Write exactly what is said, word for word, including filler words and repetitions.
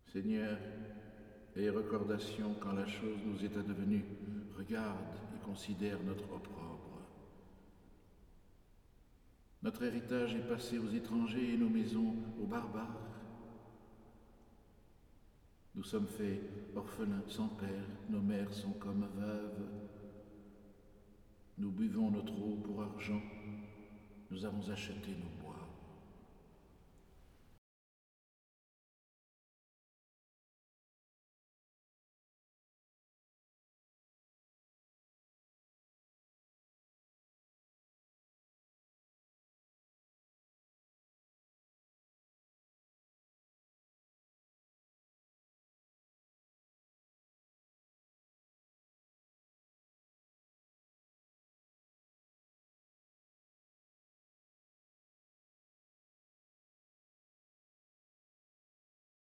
Seigneur, aie recordation quand la chose nous est advenue. Regarde et considère notre opprobre. Notre héritage est passé aux étrangers et nos maisons aux barbares. Nous sommes faits orphelins sans père, nos mères sont comme veuves. Nous buvons notre eau pour argent, nous avons acheté nos